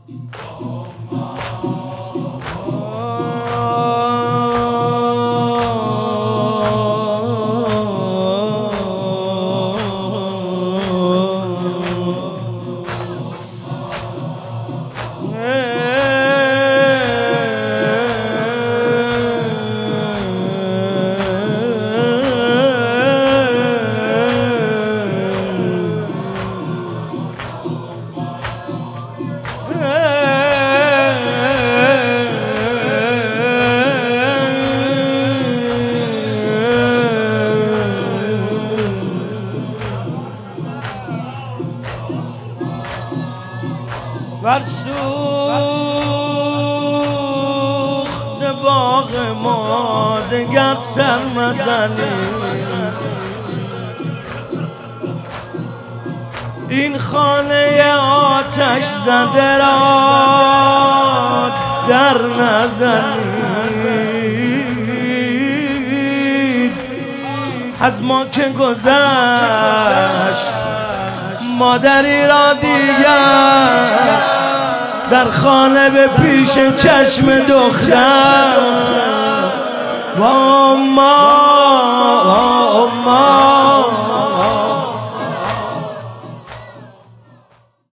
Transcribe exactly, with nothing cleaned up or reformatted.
بر سوخت باغ ما دگر سر مزنی، این خانه آتش زده را در نزنید. از ما که گذشت مادری را دیگر در خانه به پیش چشم دختر. و ما و ما